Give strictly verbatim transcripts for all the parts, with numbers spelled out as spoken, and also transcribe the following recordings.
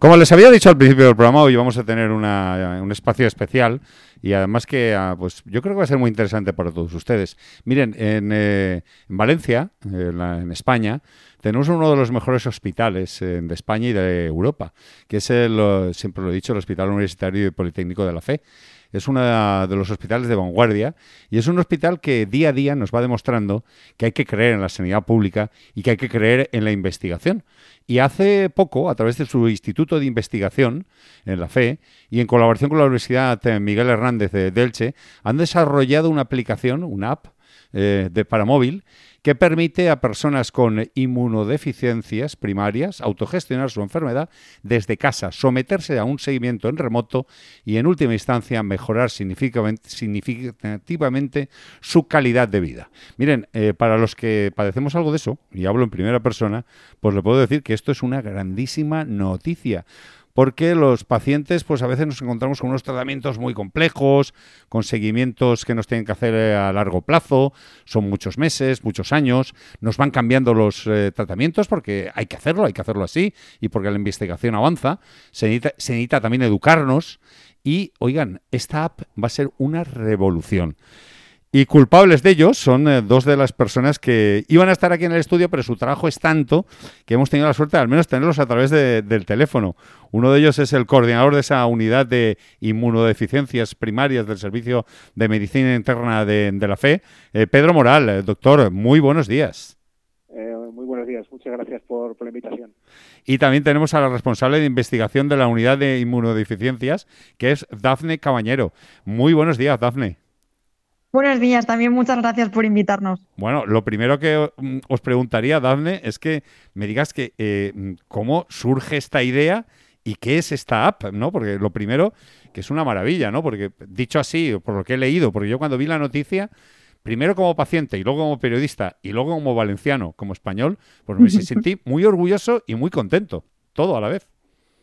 Como les había dicho al principio del programa, hoy vamos a tener una, un espacio especial y además que pues yo creo que va a ser muy interesante para todos ustedes. Miren, en, eh, en Valencia, en, la, en España, tenemos uno de los mejores hospitales eh, de España y de Europa, que es, el, siempre lo he dicho, el Hospital Universitario y Politécnico de la Fe. Es uno de los hospitales de vanguardia y es un hospital que día a día nos va demostrando que hay que creer en la sanidad pública y que hay que creer en la investigación. Y hace poco, a través de su Instituto de Investigación en la Fe y en colaboración con la Universidad Miguel Hernández de Elche, han desarrollado una aplicación, una app eh, de, para móvil, que permite a personas con inmunodeficiencias primarias autogestionar su enfermedad desde casa, someterse a un seguimiento en remoto y, en última instancia, mejorar significativamente su calidad de vida. Miren, eh, para los que padecemos algo de eso, y hablo en primera persona, pues le puedo decir que esto es una grandísima noticia. Porque los pacientes, pues a veces nos encontramos con unos tratamientos muy complejos, con seguimientos que nos tienen que hacer a largo plazo, son muchos meses, muchos años, nos van cambiando los eh, tratamientos porque hay que hacerlo, hay que hacerlo así, y porque la investigación avanza, se necesita, se necesita también educarnos, y, oigan, esta app va a ser una revolución. Y culpables de ellos son eh, dos de las personas que iban a estar aquí en el estudio, pero su trabajo es tanto que hemos tenido la suerte de al menos tenerlos a través de, del teléfono. Uno de ellos es el coordinador de esa unidad de inmunodeficiencias primarias del Servicio de Medicina Interna de, de la Fe, eh, Pedro Moral. Eh, doctor, muy buenos días. Eh, muy buenos días, muchas gracias por, por la invitación. Y también tenemos a la responsable de investigación de la unidad de inmunodeficiencias, que es Dafne Cabañero. Muy buenos días, Dafne. Buenos días, también muchas gracias por invitarnos. Bueno, lo primero que os preguntaría, Dafne, es que me digas que eh, cómo surge esta idea y qué es esta app, ¿no? Porque lo primero, que es una maravilla, ¿no? Porque dicho así, por lo que he leído, porque yo cuando vi la noticia, primero como paciente y luego como periodista y luego como valenciano, como español, pues me sentí muy orgulloso y muy contento, todo a la vez.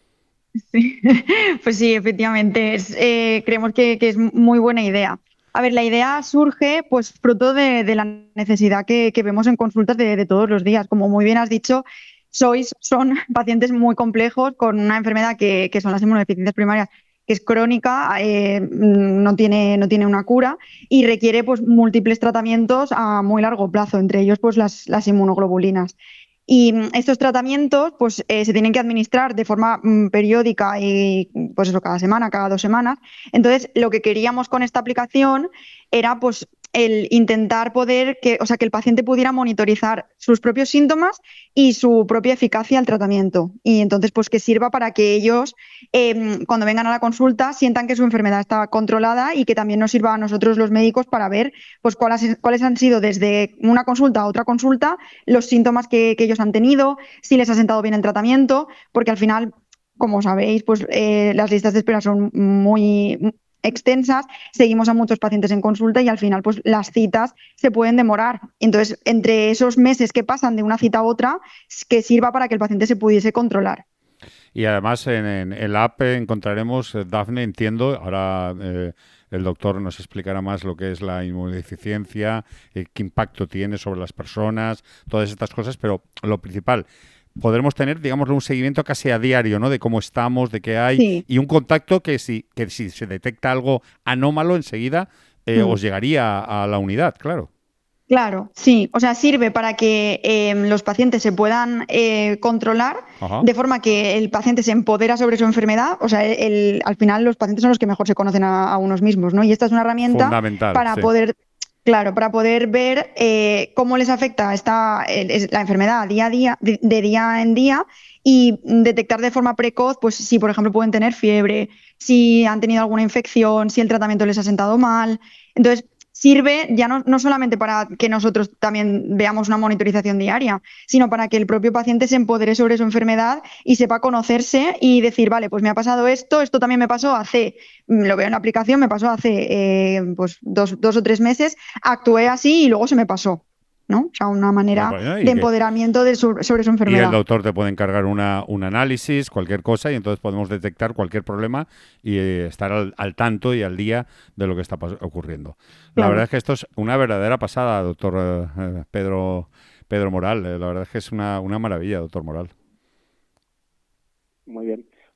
Sí, pues sí, efectivamente, es, eh, creemos que, que es muy buena idea. A ver, la idea surge pues fruto de, de la necesidad que, que vemos en consultas de, de todos los días. Como muy bien has dicho, sois, son pacientes muy complejos con una enfermedad que, que son las inmunodeficiencias primarias, que es crónica, eh, no tiene, no tiene una cura y requiere pues múltiples tratamientos a muy largo plazo, entre ellos pues las, las inmunoglobulinas. Y estos tratamientos pues, eh, se tienen que administrar de forma mm, periódica y pues eso, cada semana, cada dos semanas. Entonces, lo que queríamos con esta aplicación era pues, el intentar poder que, o sea, que el paciente pudiera monitorizar sus propios síntomas y su propia eficacia al tratamiento. Y entonces, pues que sirva para que ellos, eh, cuando vengan a la consulta, sientan que su enfermedad está controlada y que también nos sirva a nosotros los médicos para ver pues, cuáles, cuáles han sido desde una consulta a otra consulta los síntomas que, que ellos han tenido, si les ha sentado bien el tratamiento, porque al final, como sabéis, pues eh, las listas de espera son muy extensas, seguimos a muchos pacientes en consulta y al final pues las citas se pueden demorar. Entonces, entre esos meses que pasan de una cita a otra, que sirva para que el paciente se pudiese controlar. Y además en, en el app encontraremos, Dafne, entiendo, ahora eh, el doctor nos explicará más lo que es la inmunodeficiencia, eh, qué impacto tiene sobre las personas, todas estas cosas, pero lo principal, podremos tener, digamos, un seguimiento casi a diario, ¿no? De cómo estamos, de qué hay, sí. Y un contacto que si, que si se detecta algo anómalo enseguida eh, mm. os llegaría a, a la unidad, claro. Claro, sí. O sea, sirve para que eh, los pacientes se puedan eh, controlar. Ajá. De forma que el paciente se empodera sobre su enfermedad. O sea, el, el, al final los pacientes son los que mejor se conocen a, a unos mismos, ¿no? Y esta es una herramienta para sí. poder... Claro, para poder ver eh, cómo les afecta esta, eh, la enfermedad día a día, de, de día en día y detectar de forma precoz, pues si por ejemplo pueden tener fiebre, si han tenido alguna infección, si el tratamiento les ha sentado mal. Entonces, sirve ya no, no solamente para que nosotros también veamos una monitorización diaria, sino para que el propio paciente se empodere sobre su enfermedad y sepa conocerse y decir, vale, pues me ha pasado esto, esto también me pasó hace, lo veo en la aplicación, me pasó hace eh, pues dos, dos o tres meses, actué así y luego se me pasó. ¿No? O sea, una manera bueno, de empoderamiento de su, sobre su enfermedad. Y el doctor te puede encargar una, un análisis, cualquier cosa, y entonces podemos detectar cualquier problema y eh, estar al, al tanto y al día de lo que está ocurriendo. Claro. La verdad es que esto es una verdadera pasada, doctor eh, Pedro, Pedro Moral. Eh, la verdad es que es una, una maravilla, doctor Moral. Muy bien.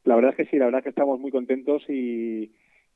La verdad es que sí, la verdad es que estamos muy contentos y,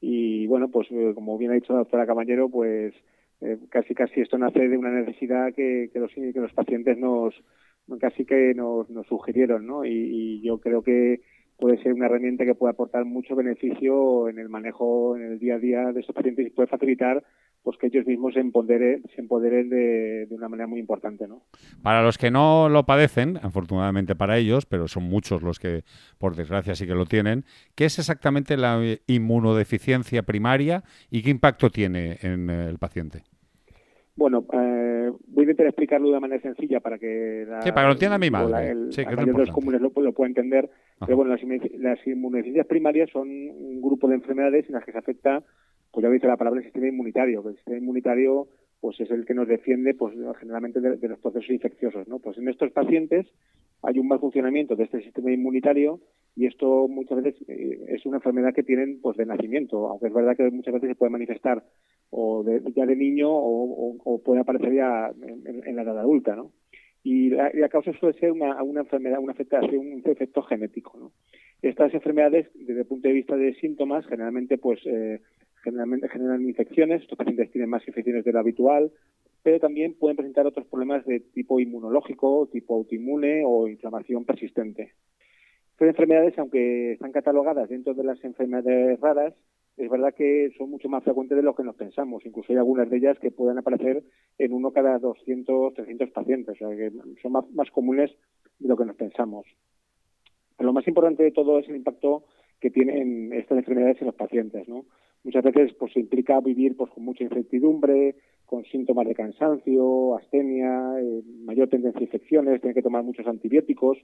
y bueno, pues eh, como bien ha dicho la doctora Caballero, pues eh, casi casi esto nace de una necesidad que, que, los, que los pacientes nos casi que nos, nos sugirieron, ¿no? Y, y yo creo que puede ser una herramienta que puede aportar mucho beneficio en el manejo, en el día a día de estos pacientes y puede facilitar pues que ellos mismos se empoderen, se empoderen de, de una manera muy importante, ¿no? Para los que no lo padecen, afortunadamente para ellos, pero son muchos los que, por desgracia, sí que lo tienen, ¿qué es exactamente la inmunodeficiencia primaria y qué impacto tiene en el paciente? Bueno, eh, voy a intentar explicarlo de una manera sencilla para que la, sí, para que lo entienda mi digo, madre. la, el, Sí, que el es mayor de los importante. comunes lo, lo pueda entender. Ajá. Pero bueno, las, las inmunodeficiencias primarias son un grupo de enfermedades en las que se afecta, pues ya dice la palabra, el sistema inmunitario. Que el sistema inmunitario pues es el que nos defiende pues generalmente de, de los procesos infecciosos, ¿no? Pues en estos pacientes hay un mal funcionamiento de este sistema inmunitario y esto muchas veces eh, es una enfermedad que tienen pues de nacimiento, aunque es verdad que muchas veces se puede manifestar o de, ya de niño o, o, o puede aparecer ya en, en la edad adulta, ¿no? Y la, la causa suele ser una, una enfermedad, una afectación, un efecto genético, ¿no? Estas enfermedades, desde el punto de vista de síntomas, generalmente pues eh, generalmente generan infecciones. Estos pacientes tienen más infecciones de lo habitual, pero también pueden presentar otros problemas de tipo inmunológico, tipo autoinmune o inflamación persistente. Estas enfermedades, aunque están catalogadas dentro de las enfermedades raras, es verdad que son mucho más frecuentes de lo que nos pensamos. Incluso hay algunas de ellas que pueden aparecer en uno cada doscientos, trescientos pacientes. O sea, que son más, más comunes de lo que nos pensamos. Pero lo más importante de todo es el impacto que tienen estas enfermedades en los pacientes, ¿no? Muchas veces pues implica vivir pues con mucha incertidumbre, con síntomas de cansancio, astenia, eh, mayor tendencia a infecciones, tienen que tomar muchos antibióticos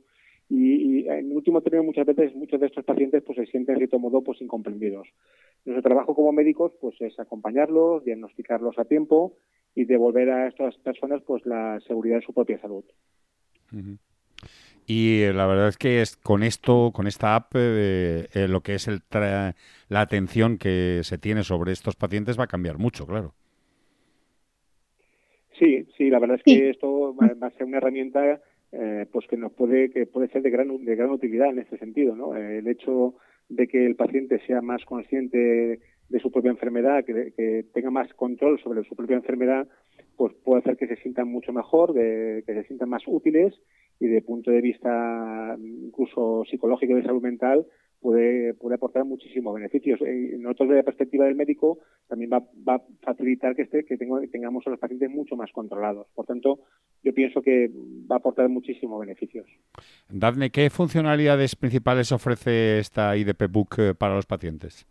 y, y en último término muchas veces muchos de estos pacientes pues se sienten de cierto modo pues incomprendidos. Nuestro trabajo como médicos pues es acompañarlos, diagnosticarlos a tiempo y devolver a estas personas pues la seguridad de su propia salud. Uh-huh. Y eh, la verdad es que es con esto, con esta app, eh, eh, lo que es el tra- la atención que se tiene sobre estos pacientes va a cambiar mucho, claro. Sí, sí, la verdad es Sí. que esto va, va a ser una herramienta eh, pues que nos puede que puede ser de gran de gran utilidad en este sentido, ¿no? Eh, el hecho de que el paciente sea más consciente de su propia enfermedad, que, que tenga más control sobre su propia enfermedad, pues puede hacer que se sientan mucho mejor, de, que se sientan más útiles y de punto de vista incluso psicológico y de salud mental puede, puede aportar muchísimos beneficios. Eh, nosotros desde la perspectiva del médico también va, va a facilitar que, este, que, tengo, que tengamos a los pacientes mucho más controlados. Por tanto, yo pienso que va a aportar muchísimos beneficios. Dafne, ¿qué funcionalidades principales ofrece esta I D P Book eh, para los pacientes?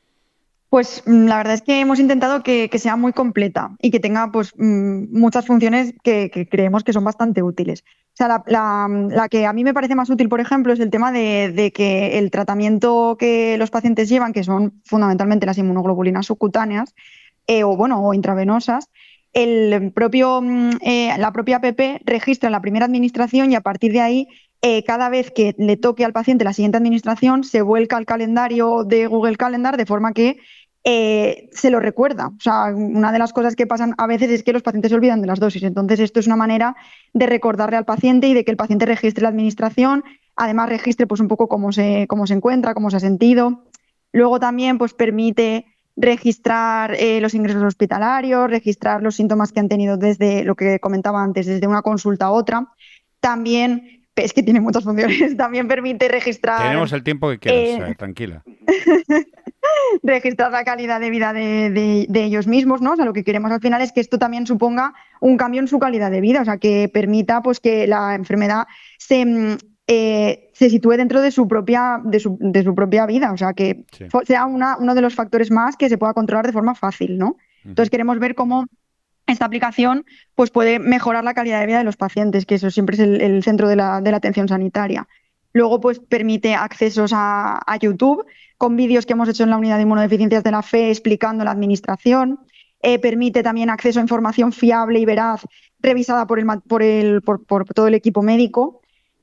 Pues mm, la verdad es que hemos intentado que, que sea muy completa y que tenga pues mm, muchas funciones que, que creemos que son bastante útiles. O sea, la, la- la que a mí me parece más útil, por ejemplo, es el tema de, de que el tratamiento que los pacientes llevan, que son fundamentalmente las inmunoglobulinas subcutáneas, eh, o bueno, o intravenosas, el propio, mm, eh, la propia app registra la primera administración y a partir de ahí, eh, cada vez que le toque al paciente la siguiente administración, se vuelca al calendario de Google Calendar de forma que eh, se lo recuerda. O sea, una de las cosas que pasan a veces es que los pacientes se olvidan de las dosis. Entonces, esto es una manera de recordarle al paciente y de que el paciente registre la administración, además registre pues un poco cómo se, cómo se encuentra, cómo se ha sentido. Luego también pues permite registrar eh, los ingresos hospitalarios, registrar los síntomas que han tenido desde lo que comentaba antes, desde una consulta a otra. También, es que tiene muchas funciones, también permite registrar, Tenemos el tiempo que quieras, eh, eh, tranquila. registrar la calidad de vida de, de, de ellos mismos, ¿no? O sea, lo que queremos al final es que esto también suponga un cambio en su calidad de vida, o sea, que permita pues que la enfermedad se, eh, se sitúe dentro de su propia, de su, de su propia vida, o sea, que Sí. sea una, uno de los factores más que se pueda controlar de forma fácil, ¿no? Entonces Uh-huh. queremos ver cómo esta aplicación pues, puede mejorar la calidad de vida de los pacientes, que eso siempre es el, el centro de la, de la atención sanitaria. Luego, pues permite accesos a, a YouTube con vídeos que hemos hecho en la unidad de inmunodeficiencias de la F E explicando la administración. Eh, permite también acceso a información fiable y veraz revisada por, el, por, el, por, por todo el equipo médico.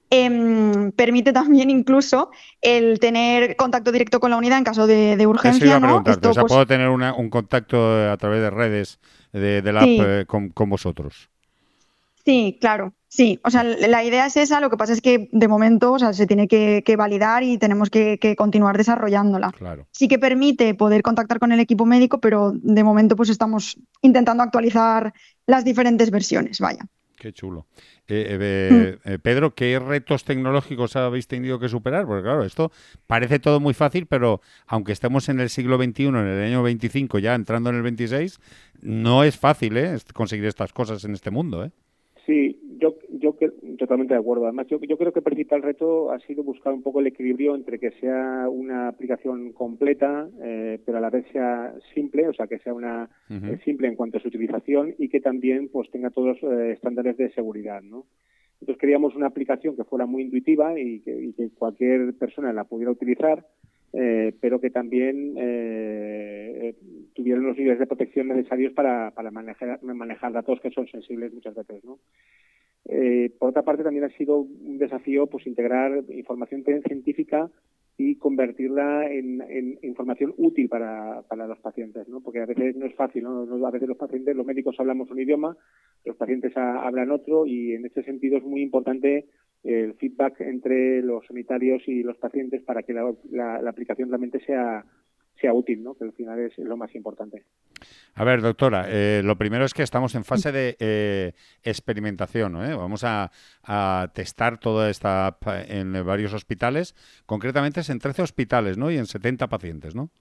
Eh, permite también incluso el tener contacto directo con la unidad en caso de, de urgencia. Eso iba a ¿no? preguntarte. Esto, O sea, pues, puedo tener una, un contacto a través de redes de, de la app sí. eh, con, con vosotros. Sí, claro, sí. O sea, la idea es esa, lo que pasa es que de momento, o sea, se tiene que, que validar y tenemos que, que continuar desarrollándola. Claro. Sí que permite poder contactar con el equipo médico, pero de momento pues estamos intentando actualizar las diferentes versiones, vaya. Qué chulo. Eh, eh, Mm. eh, eh, Pedro, ¿qué retos tecnológicos habéis tenido que superar? Porque claro, esto parece todo muy fácil, pero aunque estemos en el siglo veintiuno, en el año veinticinco, ya entrando en el veintiséis, no es fácil, ¿eh? conseguir estas cosas en este mundo, ¿eh? Sí, yo, yo que- totalmente de acuerdo. Además, yo, yo creo que el principal reto ha sido buscar un poco el equilibrio entre que sea una aplicación completa, eh, pero a la vez sea simple, o sea, que sea una Uh-huh. eh, simple en cuanto a su utilización y que también pues tenga todos los eh, estándares de seguridad, ¿no? Entonces queríamos una aplicación que fuera muy intuitiva y que, y que cualquier persona la pudiera utilizar, eh, pero que también eh, tuviera los niveles de protección necesarios para, para manejar, manejar datos que son sensibles muchas veces, ¿no? Eh, por otra parte, también ha sido un desafío pues integrar información científica y convertirla en, en información útil para, para los pacientes, ¿no? Porque a veces no es fácil, ¿no? A veces los pacientes, los médicos hablamos un idioma, los pacientes a, hablan otro, y en ese sentido es muy importante el feedback entre los sanitarios y los pacientes para que la, la, la aplicación realmente sea sea útil, ¿no? Que al final es lo más importante. A ver, doctora, eh, lo primero es que estamos en fase de eh, experimentación, ¿no? ¿Eh? Vamos a, a testar toda esta app en varios hospitales. Concretamente es en trece hospitales, ¿no? Y en setenta pacientes, ¿no?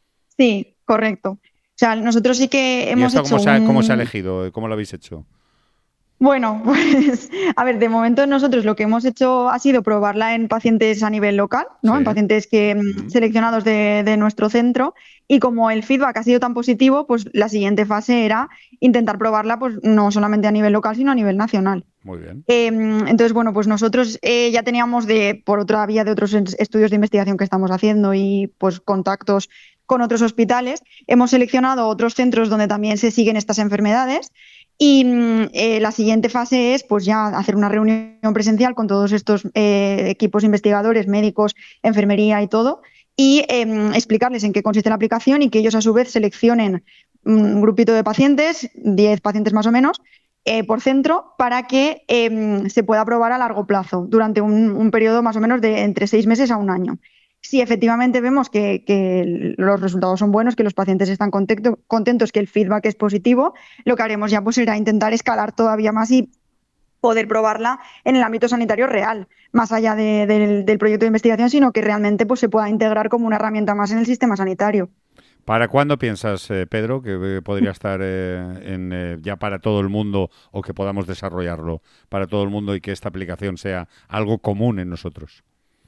Sí, correcto. O sea, nosotros sí que ¿Y hemos esto hecho cómo se ha, cómo se ha un... elegido? ¿Cómo lo habéis hecho? Bueno, pues a ver, de momento nosotros lo que hemos hecho ha sido probarla en pacientes a nivel local, ¿no? Sí. En pacientes que mm, Uh-huh. seleccionados de, de nuestro centro, y como el feedback ha sido tan positivo, pues la siguiente fase era intentar probarla pues no solamente a nivel local, sino a nivel nacional. Muy bien. Eh, entonces, bueno, pues nosotros eh, ya teníamos de, por otra vía de otros es- estudios de investigación que estamos haciendo y pues contactos con otros hospitales, hemos seleccionado otros centros donde también se siguen estas enfermedades y mm, eh, la siguiente fase es pues ya hacer una reunión presencial con todos estos eh, equipos investigadores, médicos, enfermería y todo, y eh, explicarles en qué consiste la aplicación y que ellos a su vez seleccionen un grupito de pacientes, diez pacientes más o menos, eh, por centro, para que eh, se pueda probar a largo plazo, durante un, un periodo más o menos de entre seis meses a un año. Si efectivamente vemos que, que los resultados son buenos, que los pacientes están contento, contentos, que el feedback es positivo, lo que haremos ya pues será intentar escalar todavía más y poder probarla en el ámbito sanitario real, más allá de, de, del proyecto de investigación, sino que realmente pues, se pueda integrar como una herramienta más en el sistema sanitario. ¿Para cuándo piensas, eh, Pedro, que eh, podría estar eh, en, eh, ya para todo el mundo o que podamos desarrollarlo para todo el mundo y que esta aplicación sea algo común en nosotros?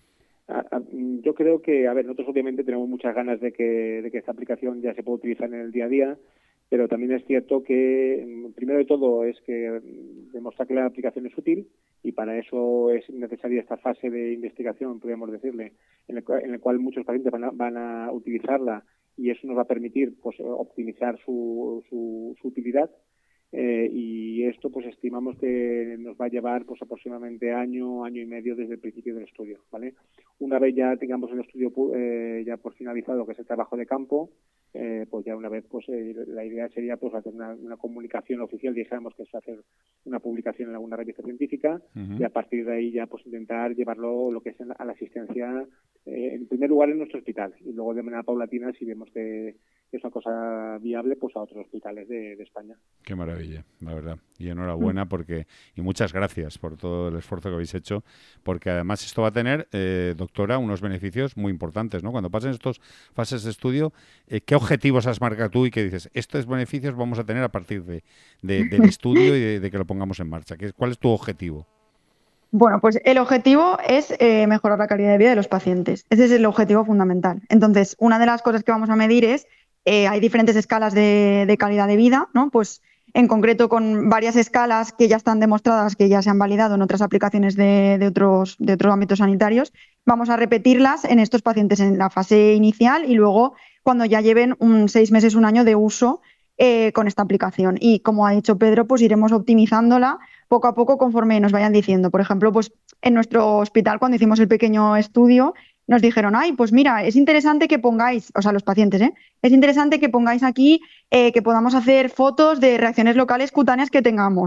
Yo creo que, a ver, nosotros obviamente tenemos muchas ganas de que, de que esta aplicación ya se pueda utilizar en el día a día, pero también es cierto que, primero de todo, es que demostrar que la aplicación es útil, y para eso es necesaria esta fase de investigación, podríamos decirle, en el, en el cual muchos pacientes van a, van a utilizarla, y eso nos va a permitir pues optimizar su, su, su utilidad. Eh, y esto pues estimamos que nos va a llevar pues aproximadamente año, año y medio desde el principio del estudio, ¿vale? Una vez ya tengamos el estudio eh, ya por finalizado, que es el trabajo de campo, eh, pues ya una vez pues eh, la idea sería pues hacer una, una comunicación oficial, dijéramos que es hacer una publicación en alguna revista científica, uh-huh. y a partir de ahí ya pues intentar llevarlo lo que es a la asistencia, eh, en primer lugar en nuestro hospital, y luego de manera paulatina, si vemos que es una cosa viable, pues a otros hospitales de, de España. Qué maravilla, la verdad. Y enhorabuena porque y muchas gracias por todo el esfuerzo que habéis hecho, porque además esto va a tener, eh, doctora, unos beneficios muy importantes, ¿no? Cuando pasen estas fases de estudio, eh, ¿qué objetivos has marcado tú y qué dices? Estos beneficios vamos a tener a partir de, de del estudio y de, de que lo pongamos en marcha. ¿Cuál es tu objetivo? Bueno, pues el objetivo es eh, mejorar la calidad de vida de los pacientes. Ese es el objetivo fundamental. Entonces, una de las cosas que vamos a medir es, eh, hay diferentes escalas de, de calidad de vida, ¿no? Pues en concreto con varias escalas que ya están demostradas, que ya se han validado en otras aplicaciones de, de, otros, de otros ámbitos sanitarios, vamos a repetirlas en estos pacientes en la fase inicial y luego cuando ya lleven un seis meses, un año de uso eh, con esta aplicación. Y como ha dicho Pedro, pues iremos optimizándola poco a poco conforme nos vayan diciendo. Por ejemplo, pues en nuestro hospital, cuando hicimos el pequeño estudio, nos dijeron, ay, pues mira, es interesante que pongáis, o sea, los pacientes, ¿eh? Es interesante que pongáis aquí eh, que podamos hacer fotos de reacciones locales cutáneas que tengamos.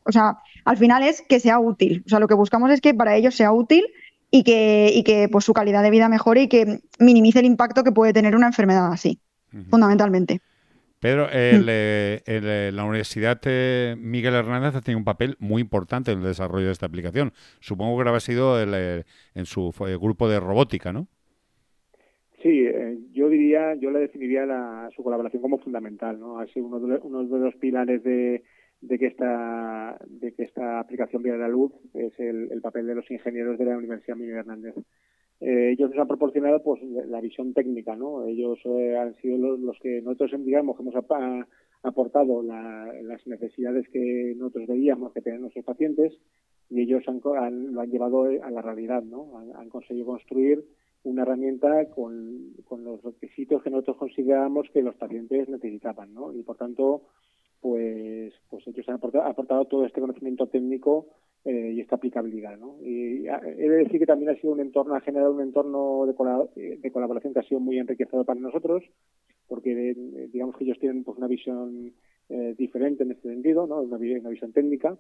O sea, al final es que sea útil. O sea, lo que buscamos es que para ellos sea útil y que, y que pues, su calidad de vida mejore y que minimice el impacto que puede tener una enfermedad así, uh-huh. fundamentalmente. Pedro, el, mm. eh, el, eh, la Universidad eh, Miguel Hernández ha tenido un papel muy importante en el desarrollo de esta aplicación. Supongo que habrá sido el, eh, en su eh, grupo de robótica, ¿no? Sí, eh, yo diría, yo le definiría la, su colaboración como fundamental, ¿no? Ha sido uno de, uno de los pilares de, de que esta de que esta aplicación viera la luz, es el, el papel de los ingenieros de la Universidad Miguel Hernández. Eh, ellos nos han proporcionado pues la visión técnica, ¿no? Ellos eh, han sido los, los que nosotros, digamos, hemos ap aportado la, las necesidades que nosotros veíamos que tenían nuestros pacientes y ellos han, han, lo han llevado a la realidad, ¿no? Han, han conseguido construir una herramienta con, con los requisitos que nosotros considerábamos que los pacientes necesitaban, ¿no? Y por tanto, pues, pues ellos han aportado, aportado todo este conocimiento técnico eh, y esta aplicabilidad, ¿no? Y he de decir que también ha sido un entorno, ha generado un entorno de, colab de colaboración que ha sido muy enriquecedor para nosotros, porque eh, digamos que ellos tienen pues una visión eh, diferente en este sentido, ¿no? Una, una visión técnica,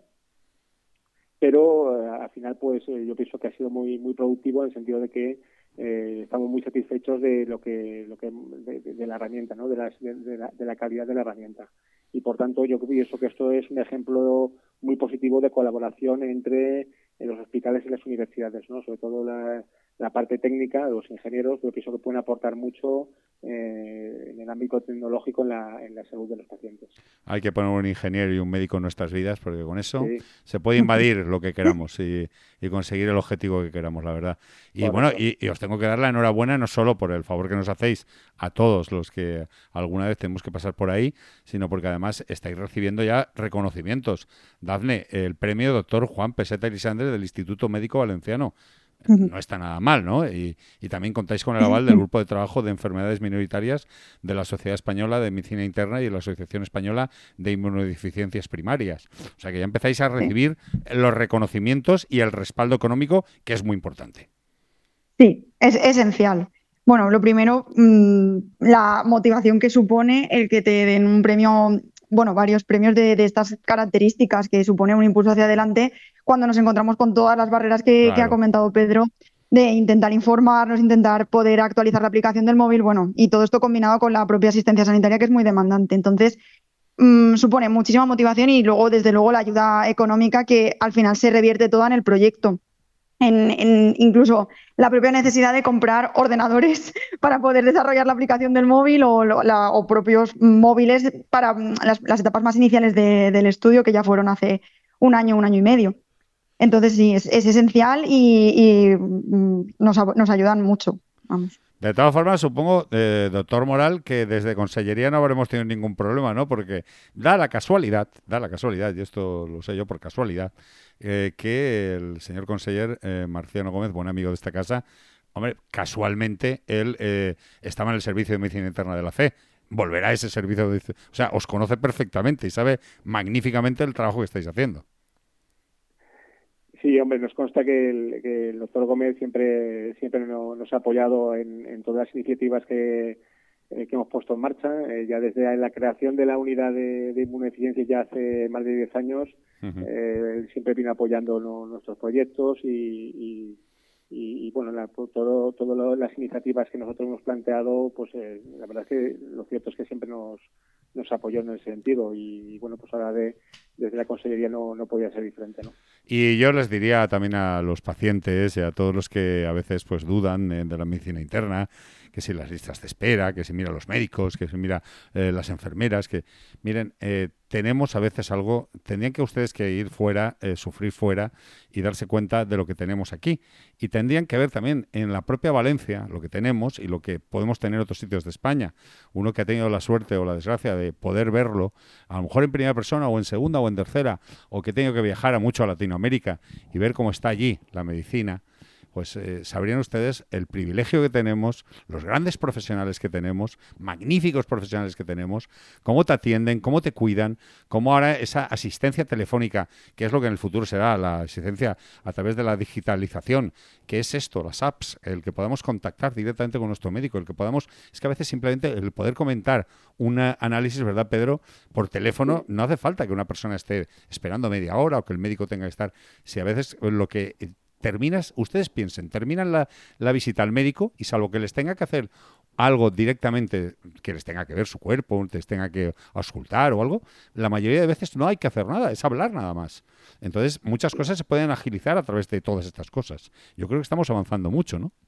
pero eh, al final pues eh, yo pienso que ha sido muy muy productivo en el sentido de que eh, estamos muy satisfechos de lo que lo que de, de, de la herramienta, ¿no? De, las, de, de, la, de la calidad de la herramienta. Y por tanto yo pienso que esto es un ejemplo muy positivo de colaboración entre los hospitales y las universidades, ¿no? Sobre todo la, la parte técnica, los ingenieros, yo pienso que pueden aportar mucho eh, en el ámbito tecnológico en la, en la salud de los pacientes. Hay que poner un ingeniero y un médico en nuestras vidas porque con eso sí. se puede invadir lo que queramos y, y conseguir el objetivo que queramos, la verdad. Y Correcto. bueno, y, y os tengo que dar la enhorabuena no solo por el favor que nos hacéis a todos los que alguna vez tenemos que pasar por ahí, sino porque además estáis recibiendo ya reconocimientos. Dafne, el premio doctor Juan Peseta Elisandre del Instituto Médico Valenciano. No está nada mal, ¿no? Y, y también contáis con el aval del Grupo de Trabajo de Enfermedades Minoritarias de la Sociedad Española de Medicina Interna y de la Asociación Española de Inmunodeficiencias Primarias. O sea que ya empezáis a recibir los reconocimientos y el respaldo económico, que es muy importante. Sí, es esencial. Bueno, lo primero, mmm, la motivación que supone el que te den un premio, bueno, varios premios de, de estas características que supone un impulso hacia adelante cuando nos encontramos con todas las barreras que, claro. que ha comentado Pedro, de intentar informarnos, intentar poder actualizar la aplicación del móvil, bueno, y todo esto combinado con la propia asistencia sanitaria que es muy demandante. Entonces, mmm, supone muchísima motivación y luego, desde luego, la ayuda económica que al final se revierte toda en el proyecto. En, en incluso la propia necesidad de comprar ordenadores para poder desarrollar la aplicación del móvil o, la, o propios móviles para las, las etapas más iniciales de, del estudio, que ya fueron hace un año, un año y medio. Entonces sí, es, es esencial y, y nos, nos ayudan mucho. Vamos. De todas formas, supongo, eh, doctor Moral, que desde Consellería no habremos tenido ningún problema, ¿no? Porque da la casualidad, da la casualidad, y esto lo sé yo por casualidad, eh, que el señor conseller eh, Marciano Gómez, buen amigo de esta casa, hombre, casualmente él eh, estaba en el Servicio de Medicina Interna de la C E. Volverá a ese servicio, de, o sea, os conoce perfectamente y sabe magníficamente el trabajo que estáis haciendo. Sí, hombre, nos consta que el, que el doctor Gómez siempre siempre nos, nos ha apoyado en, en todas las iniciativas que, eh, que hemos puesto en marcha. Eh, ya desde la creación de la unidad de, de inmunodeficiencia ya hace más de diez años, uh-huh. eh, él siempre viene apoyando no, nuestros proyectos y, y, y, y bueno, la, todo, todo las iniciativas que nosotros hemos planteado, pues eh, la verdad es que lo cierto es que siempre nos nos apoyó en ese sentido y bueno, pues ahora de, desde la Consellería no, no podía ser diferente, ¿no? Y yo les diría también a los pacientes y a todos los que a veces pues dudan eh, de la medicina interna, que si las listas de espera, que si mira los médicos, que si mira eh, las enfermeras, que miren, eh, tenemos a veces algo, tendrían que ustedes que ir fuera, eh, sufrir fuera y darse cuenta de lo que tenemos aquí. Y tendrían que ver también en la propia Valencia lo que tenemos y lo que podemos tener en otros sitios de España. Uno que ha tenido la suerte o la desgracia de poder verlo, a lo mejor en primera persona o en segunda o en tercera, o que ha tenido que viajar a mucho a Latinoamérica y ver cómo está allí la medicina, pues eh, sabrían ustedes el privilegio que tenemos, los grandes profesionales que tenemos, magníficos profesionales que tenemos, cómo te atienden, cómo te cuidan, cómo ahora esa asistencia telefónica, que es lo que en el futuro será, la asistencia a través de la digitalización, que es esto, las apps, el que podamos contactar directamente con nuestro médico, el que podamos, es que a veces simplemente el poder comentar un análisis, ¿verdad, Pedro? Por teléfono, no hace falta que una persona esté esperando media hora o que el médico tenga que estar. Si a veces lo que terminas, ustedes piensen, terminan la, la visita al médico y salvo que les tenga que hacer algo directamente, que les tenga que ver su cuerpo, les tenga que auscultar o algo, la mayoría de veces no hay que hacer nada, es hablar nada más. Entonces, muchas cosas se pueden agilizar a través de todas estas cosas. Yo creo que estamos avanzando mucho, ¿no?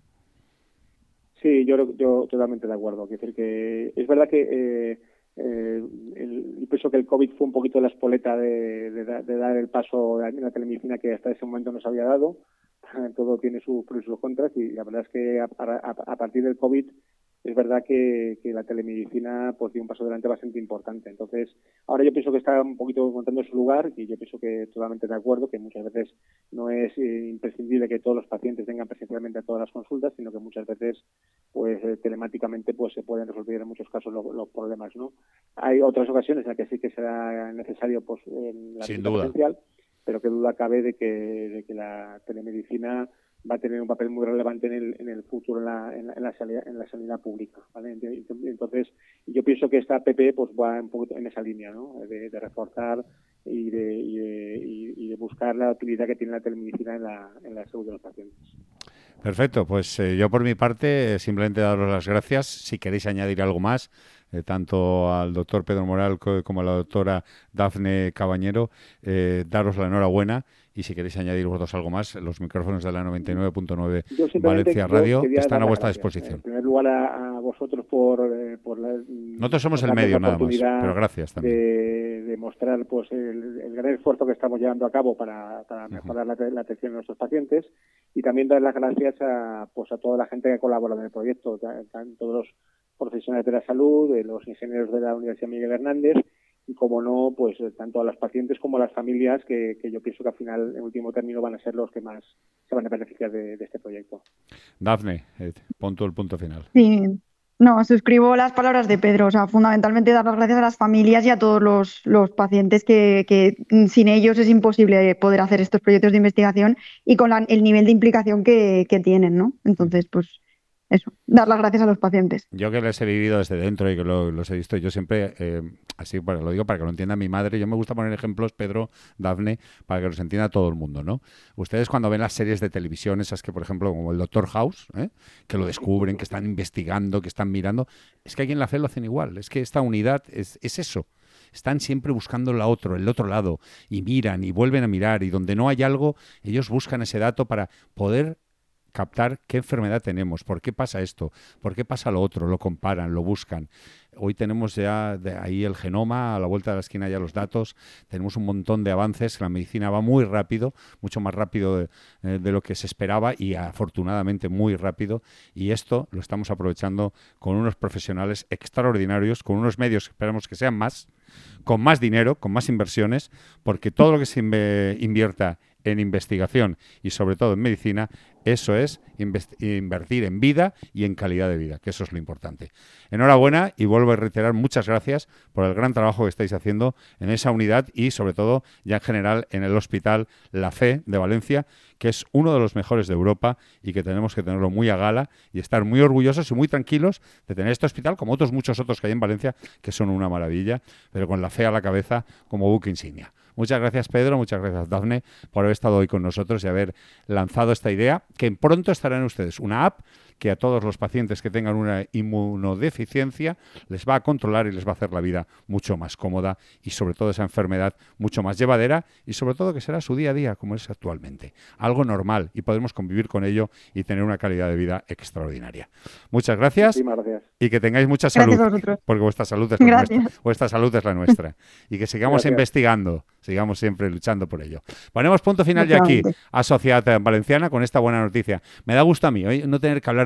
Sí, yo, yo totalmente de acuerdo. Quiero decir que es verdad que eh, eh, el, yo pienso que el COVID fue un poquito la espoleta de, de, de dar el paso en la telemedicina que hasta ese momento no se había dado. Todo tiene sus pros y sus contras y la verdad es que a, a, a partir del COVID es verdad que, que la telemedicina pues dio un paso adelante bastante importante. Entonces, ahora yo pienso que está un poquito encontrando su lugar y yo pienso que totalmente de acuerdo, que muchas veces no es eh, imprescindible que todos los pacientes vengan presencialmente a todas las consultas, sino que muchas veces pues eh, telemáticamente pues se pueden resolver en muchos casos lo, los problemas, ¿no? Hay otras ocasiones en las que sí que será necesario pues en la Sin visita duda. presencial, pero que duda cabe de que, de que la telemedicina va a tener un papel muy relevante en el, en el futuro en la, en la, en la, sanidad, en la sanidad pública, ¿vale? Entonces, yo pienso que esta A P P pues va un poco en esa línea, ¿no? De, de reforzar y de, y, de, y de buscar la utilidad que tiene la telemedicina en la, en la salud de los pacientes. Perfecto, pues eh, yo por mi parte eh, simplemente daros las gracias. Si queréis añadir algo más, eh, tanto al doctor Pedro Moral co como a la doctora Dafne Cabañero, eh, daros la enhorabuena. Y si queréis añadir vosotros algo más, los micrófonos de la noventa y nueve punto nueve Valencia Radio están a vuestra disposición. En primer lugar, a, a vosotros por, eh, por la... Nosotros somos el medio nada más, pero gracias también. De, de mostrar pues, el, el gran esfuerzo que estamos llevando a cabo para, para mejorar uh-huh. la, la atención de nuestros pacientes y también dar las gracias a, pues, a toda la gente que ha colaborado en el proyecto, todos los profesionales de la salud, de los ingenieros de la Universidad Miguel Hernández, y como no, pues tanto a los pacientes como a las familias, que, que yo pienso que al final, en último término, van a ser los que más se van a beneficiar de, de este proyecto. Dafne, eh, pon tú el punto final. Sí, no, suscribo las palabras de Pedro. O sea, fundamentalmente dar las gracias a las familias y a todos los, los pacientes que, que sin ellos es imposible poder hacer estos proyectos de investigación y con la, el nivel de implicación que, que tienen, ¿no? Entonces, pues... Eso, dar las gracias a los pacientes. Yo que les he vivido desde dentro y que lo, los he visto, yo siempre, eh, así bueno, lo digo para que lo entienda mi madre, yo me gusta poner ejemplos, Pedro, Dafne, para que los entienda todo el mundo, ¿no? Ustedes cuando ven las series de televisión, esas que, por ejemplo, como el Doctor House, ¿eh? que lo descubren, que están investigando, que están mirando, es que aquí en la fe lo hacen igual, es que esta unidad es, es eso. Están siempre buscando el otro, el otro lado, y miran y vuelven a mirar, y donde no hay algo, ellos buscan ese dato para poder captar qué enfermedad tenemos, por qué pasa esto, por qué pasa lo otro, lo comparan, lo buscan. Hoy tenemos ya de ahí el genoma, a la vuelta de la esquina ya los datos, tenemos un montón de avances, la medicina va muy rápido, mucho más rápido de, de lo que se esperaba y afortunadamente muy rápido, y esto lo estamos aprovechando con unos profesionales extraordinarios, con unos medios que esperamos que sean más, con más dinero, con más inversiones, porque todo lo que se invierta en investigación y sobre todo en medicina, eso es invertir en vida y en calidad de vida, que eso es lo importante. Enhorabuena y vuelvo a reiterar muchas gracias por el gran trabajo que estáis haciendo en esa unidad y sobre todo ya en general en el Hospital La Fe de Valencia, que es uno de los mejores de Europa y que tenemos que tenerlo muy a gala y estar muy orgullosos y muy tranquilos de tener este hospital como otros muchos otros que hay en Valencia que son una maravilla, pero con la fe a la cabeza como buque insignia. Muchas gracias, Pedro, muchas gracias, Dafne, por haber estado hoy con nosotros y haber lanzado esta idea, que pronto estarán ustedes, una app que a todos los pacientes que tengan una inmunodeficiencia les va a controlar y les va a hacer la vida mucho más cómoda y sobre todo esa enfermedad mucho más llevadera y sobre todo que será su día a día como es actualmente. Algo normal y podremos convivir con ello y tener una calidad de vida extraordinaria. Muchas gracias, gracias. Y que tengáis mucha salud, porque vuestra salud es la gracias. nuestra. Vuestra salud es la nuestra. Y que sigamos gracias. investigando, sigamos siempre luchando por ello. Ponemos punto final ya aquí a Sociedad Valenciana con esta buena noticia. Me da gusto a mí hoy no tener que hablar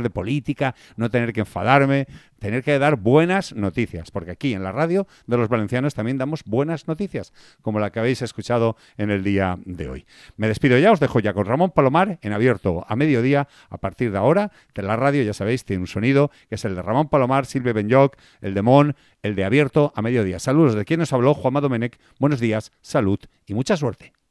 de política, no tener que enfadarme, tener que dar buenas noticias, porque aquí en la radio de los valencianos también damos buenas noticias, como la que habéis escuchado en el día de hoy. Me despido ya, os dejo ya con Ramón Palomar en Abierto a Mediodía. A partir de ahora, de la radio, ya sabéis, tiene un sonido que es el de Ramón Palomar, Silvia Benlloch, el de Mon, el de Abierto a Mediodía. Saludos de quien nos habló, Juanma Domenech. Buenos días, salud y mucha suerte.